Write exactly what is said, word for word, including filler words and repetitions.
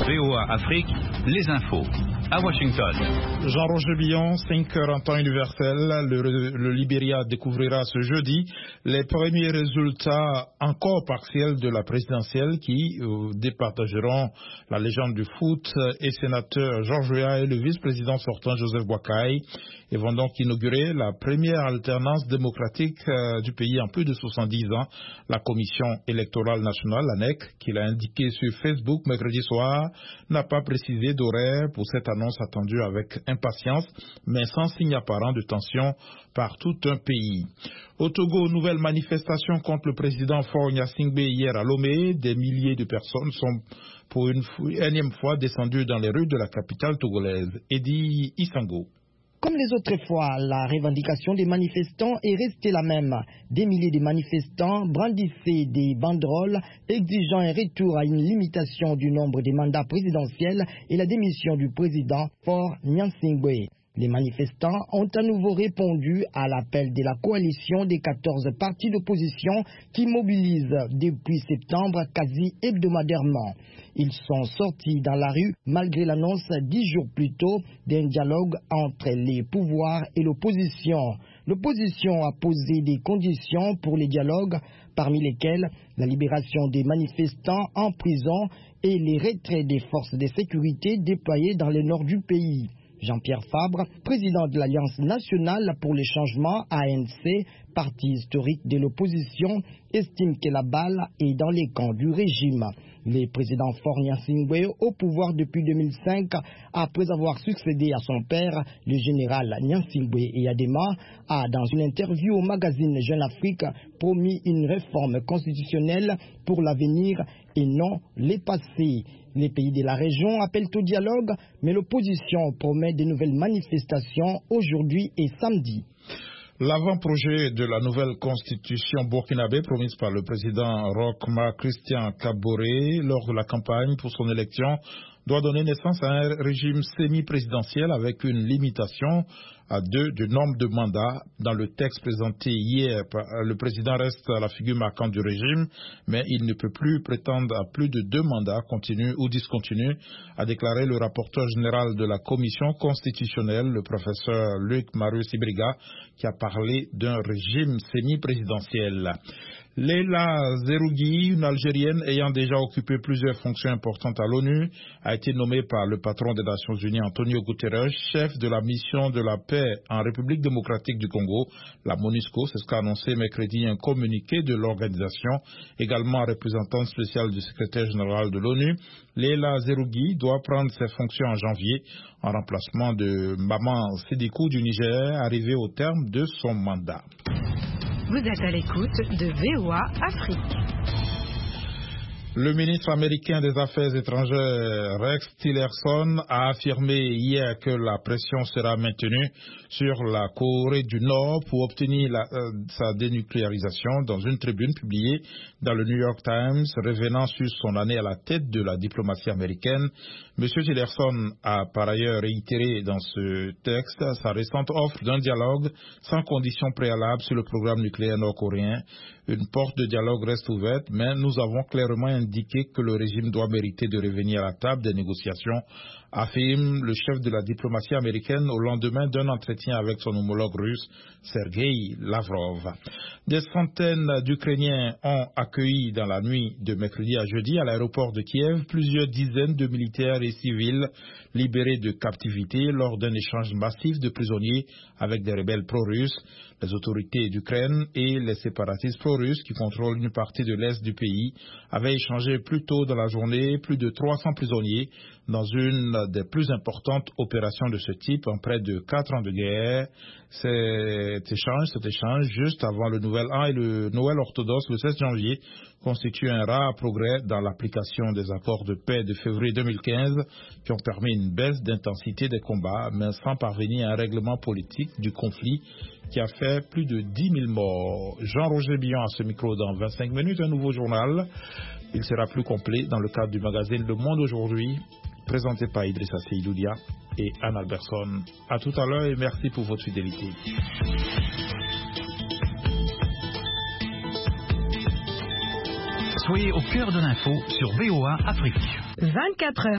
V O A Afrique, les infos. À Washington. Jean-Roger Billon, cinq heures en temps universel. Le, le Libéria découvrira ce jeudi les premiers résultats encore partiels de la présidentielle qui euh, départageront la légende du foot et sénateur Georges Weah et le vice-président sortant Joseph Boakai et vont donc inaugurer la première alternance démocratique euh, du pays en plus de soixante-dix ans. La Commission électorale nationale, l'A N E C, qui l'a indiqué sur Facebook mercredi soir, n'a pas précisé d'horaire pour cette annonce attendue avec impatience, mais sans signe apparent de tension par tout un pays. Au Togo, nouvelle manifestation contre le président Faure Gnassingbé hier à Lomé. Des milliers de personnes sont pour une énième fois descendues dans les rues de la capitale togolaise. Eddie Isango. Comme les autres fois, la revendication des manifestants est restée la même. Des milliers de manifestants brandissaient des banderoles exigeant un retour à une limitation du nombre de mandats présidentiels et la démission du président Faure Gnassingbé. Les manifestants ont à nouveau répondu à l'appel de la coalition des quatorze partis d'opposition qui mobilisent depuis septembre quasi hebdomadairement. Ils sont sortis dans la rue malgré l'annonce dix jours plus tôt d'un dialogue entre les pouvoirs et l'opposition. L'opposition a posé des conditions pour les dialogues, parmi lesquelles la libération des manifestants en prison et les retraits des forces de sécurité déployées dans le nord du pays. Jean-Pierre Fabre, président de l'Alliance nationale pour le changement A N C, parti historique de l'opposition, estime que la balle est dans les camps du régime. Le président Faure Gnassingbé, au pouvoir depuis deux mille cinq, après avoir succédé à son père, le général Gnassingbé Eyadema, a, dans une interview au magazine Jeune Afrique, promis une réforme constitutionnelle pour l'avenir et non les passés. Les pays de la région appellent au dialogue, mais l'opposition promet de nouvelles manifestations aujourd'hui et samedi. L'avant-projet de la nouvelle constitution burkinabé promise par le président Roch Marc Christian Kaboré lors de la campagne pour son élection doit donner naissance à un régime semi-présidentiel avec une limitation à deux du nombre de mandats. Dans le texte présenté hier, le président reste la figure marquante du régime, mais il ne peut plus prétendre à plus de deux mandats continus ou discontinus, a déclaré le rapporteur général de la commission constitutionnelle, le professeur Luc Marius Ibriga, qui a parlé d'un régime semi-présidentiel. Leila Zerougui, une Algérienne ayant déjà occupé plusieurs fonctions importantes à l'ONU, a été nommée par le patron des Nations Unies, Antonio Guterres, chef de la mission de la paix en République démocratique du Congo, la MONUSCO. C'est ce qu'a annoncé mercredi un communiqué de l'organisation, également représentante spéciale du secrétaire général de l'ONU. Leila Zerougui doit prendre ses fonctions en janvier, en remplacement de Maman Sédikou du Niger, arrivé au terme de son mandat. Vous êtes à l'écoute de V O A Afrique. Le ministre américain des Affaires étrangères Rex Tillerson a affirmé hier que la pression sera maintenue sur la Corée du Nord pour obtenir la, euh, sa dénucléarisation dans une tribune publiée dans le New York Times revenant sur son année à la tête de la diplomatie américaine. M. Tillerson a par ailleurs réitéré dans ce texte sa récente offre d'un dialogue sans conditions préalables sur le programme nucléaire nord-coréen. Une porte de dialogue reste ouverte, mais nous avons clairement indiqué que le régime doit mériter de revenir à la table des négociations, affirme le chef de la diplomatie américaine au lendemain d'un entretien avec son homologue russe, Sergei Lavrov. Des centaines d'Ukrainiens ont accueilli dans la nuit de mercredi à jeudi à l'aéroport de Kiev plusieurs dizaines de militaires et civils libérés de captivité lors d'un échange massif de prisonniers avec des rebelles pro-russes. Les autorités d'Ukraine et les séparatistes pro-russes qui contrôlent une partie de l'est du pays avaient échangé plus tôt dans la journée plus de trois cents prisonniers dans une des plus importantes opérations de ce type en près de quatre ans de guerre. Cet échange, cet échange juste avant le Nouvel An et le Noël orthodoxe le seize janvier constitue un rare progrès dans l'application des accords de paix de février deux mille quinze qui ont permis une baisse d'intensité des combats, mais sans parvenir à un règlement politique du conflit qui a fait plus de dix mille morts. Jean-Roger Billon à ce micro dans vingt-cinq minutes, un nouveau journal. Il sera plus complet dans le cadre du magazine Le Monde aujourd'hui, présenté par Idrissa Seydoudia et Anne Alberson. À tout à l'heure et merci pour votre fidélité. Soyez au cœur de l'info sur V O A Afrique. vingt-quatre heures.